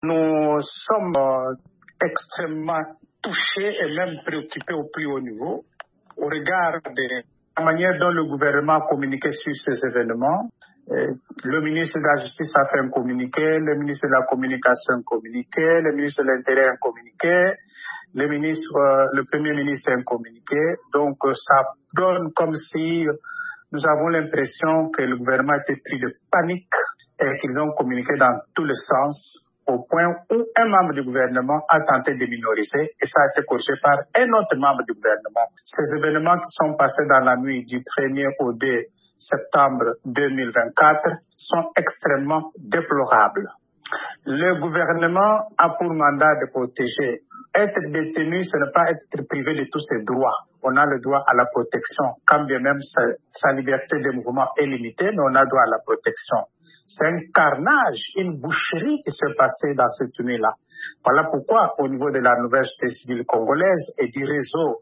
Nous sommes extrêmement touchés et même préoccupés au plus haut niveau au regard de la manière dont le gouvernement a communiqué sur ces événements. Le ministre de la Justice a fait un communiqué, le ministre de la Communication un communiqué, le ministre de l'Intérieur un communiqué, le Premier ministre un communiqué. Donc ça donne comme si nous avons l'impression que le gouvernement était pris de panique et qu'ils ont communiqué dans tous les sens au point où un membre du gouvernement a tenté de minoriser et ça a été corrigé par un autre membre du gouvernement. Ces événements qui sont passés dans la nuit du 1er au 2 septembre 2024 sont extrêmement déplorables. Le gouvernement a pour mandat de protéger. Être détenu, ce n'est pas être privé de tous ses droits. On a le droit à la protection, quand bien même sa liberté de mouvement est limitée, mais on a droit à la protection. C'est un carnage, une boucherie qui s'est passée dans cette nuit-là. Voilà pourquoi, au niveau de la nouvelle société civile congolaise et du réseau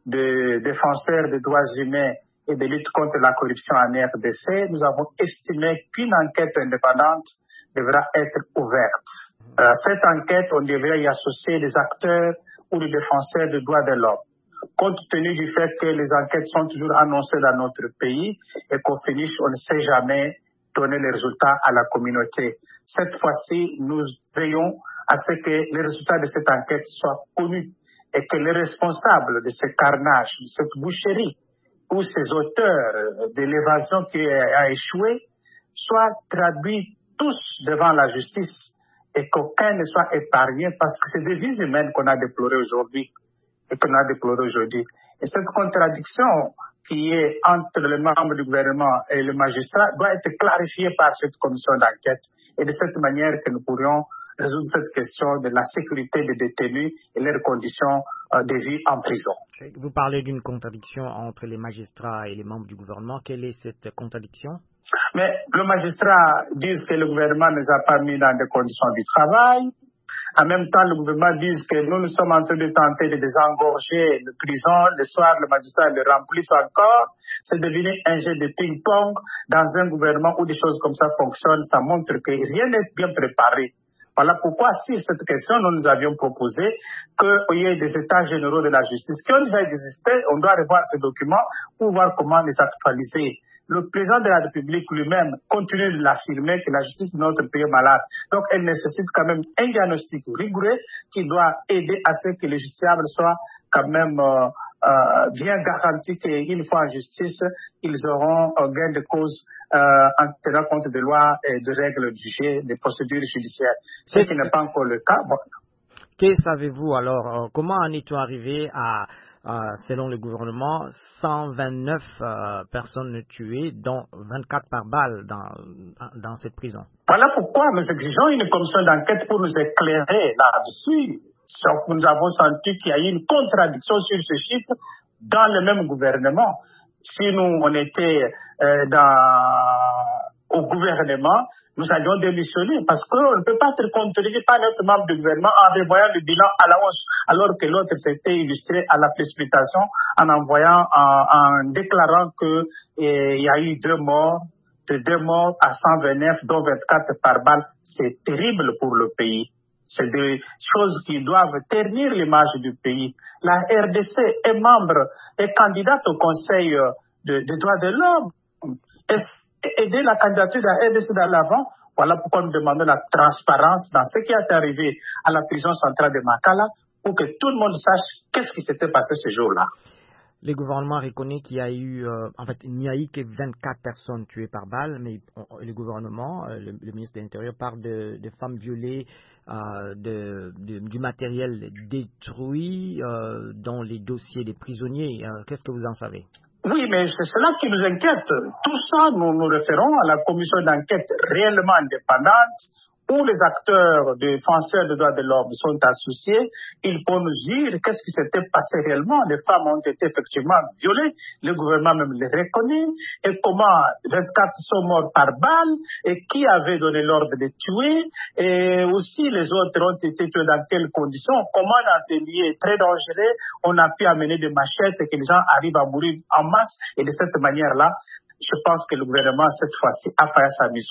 de défenseurs des droits humains et de lutte contre la corruption en RDC, nous avons estimé qu'une enquête indépendante devra être ouverte. Cette enquête, on devrait y associer des acteurs ou des défenseurs des droits de l'homme. Compte tenu du fait que les enquêtes sont toujours annoncées dans notre pays et qu'au finish, on ne sait jamais donner les résultats à la communauté. Cette fois-ci, nous veillons à ce que les résultats de cette enquête soient connus et que les responsables de ce carnage, de cette boucherie, ou ces auteurs de l'évasion qui a échoué, soient traduits tous devant la justice et qu'aucun ne soit épargné parce que c'est des vies humaines qu'on a déplorées aujourd'hui et qu'on a déplorées aujourd'hui. Et cette contradiction qui est entre les membres du gouvernement et le magistrat doit être clarifiée par cette commission d'enquête et de cette manière que nous pourrions résoudre cette question de la sécurité des détenus et leurs conditions de vie en prison. Vous parlez d'une contradiction entre les magistrats et les membres du gouvernement. Quelle est cette contradiction? Mais le magistrat dit que le gouvernement ne nous a pas mis dans des conditions du travail. En même temps, le gouvernement dit que nous sommes en train de tenter de désengorger les prisons. Le soir, le magistrat le remplisse encore. C'est devenu un jeu de ping-pong dans un gouvernement où des choses comme ça fonctionnent. Ça montre que rien n'est bien préparé. Voilà pourquoi, sur cette question, nous avions proposé qu'il y ait des états généraux de la justice qui ont déjà existé. On doit revoir ces documents pour voir comment les actualiser. Le président de la République lui-même continue de l'affirmer que la justice de notre pays est malade. Donc, elle nécessite quand même un diagnostic rigoureux qui doit aider à ce que les justiciables soient quand même bien garantis qu'une fois en justice, ils auront un gain de cause en tenant compte des lois et des règles du jeu, des procédures judiciaires. Ce qui n'est pas encore le cas. Bon. Que savez-vous alors? Comment en est-on arrivé à, selon le gouvernement, 129 personnes tuées, dont 24 par balle dans cette prison? Voilà pourquoi nous exigeons une commission d'enquête pour nous éclairer là-dessus. Nous avons senti qu'il y a eu une contradiction sur ce chiffre dans le même gouvernement. Si nous, on était au gouvernement, nous allions démissionner parce qu'on ne peut pas être contredit par notre membre du gouvernement en revoyant le bilan à la hausse, alors que l'autre s'était illustré à la précipitation en déclarant qu'il y a eu deux morts à 129, dont 24 par balle. C'est terrible pour le pays. C'est des choses qui doivent ternir l'image du pays. La RDC est membre et candidate au Conseil des droits de l'homme. Aider la candidature de la RDC de l'avant, voilà pourquoi nous demandons la transparence dans ce qui est arrivé à la prison centrale de Makala pour que tout le monde sache qu'est-ce qui s'était passé ce jour-là. Le gouvernement reconnaît qu'il y a eu, il n'y a eu que 24 personnes tuées par balle, mais le gouvernement, le ministre de l'Intérieur parle de femmes violées, du matériel détruit dans les dossiers des prisonniers. Qu'est-ce que vous en savez? Oui, mais c'est cela qui nous inquiète. Tout ça, nous nous référons à la commission d'enquête réellement indépendante où les acteurs défenseurs des droits de l'homme sont associés. Ils peuvent nous dire qu'est-ce qui s'était passé réellement. Les femmes ont été effectivement violées. Le gouvernement même les reconnaît. Et comment 24 sont morts par balle et qui avait donné l'ordre de tuer. Et aussi les autres ont été tués dans quelles conditions. Comment dans ces lieux très dangereux, on a pu amener des machettes et que les gens arrivent à mourir en masse. Et de cette manière-là, je pense que le gouvernement, cette fois-ci, a fait sa mission.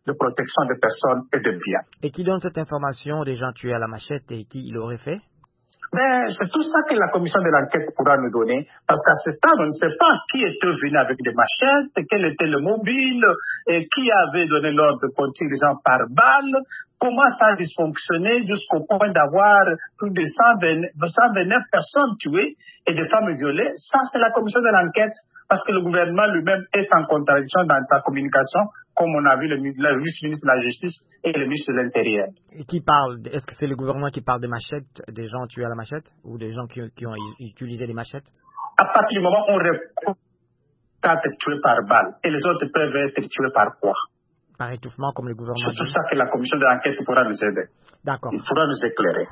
de protection des personnes et des biens. Et qui donne cette information des gens tués à la machette et qui l'aurait fait? Mais c'est tout ça que la commission de l'enquête pourra nous donner, parce qu'à ce stade, on ne sait pas qui était venu avec des machettes, quel était le mobile, et qui avait donné l'ordre de tirer les gens par balle, comment ça a dysfonctionné jusqu'au point d'avoir plus de 129 personnes tuées et des femmes violées. Ça, c'est la commission de l'enquête, parce que le gouvernement lui-même est en contradiction dans sa communication, comme on a vu le vice-ministre de la Justice et le ministre de l'Intérieur. Et qui parle? Est-ce que c'est le gouvernement qui parle des machettes, des gens tués à la machette, ou des gens qui ont utilisé les machettes? À partir du moment où on répond être tués par balle, et les autres peuvent être tués par quoi? Par étouffement, comme le gouvernement dit. C'est tout ça que la commission de l'enquête pourra nous aider. D'accord. Il pourra nous éclairer.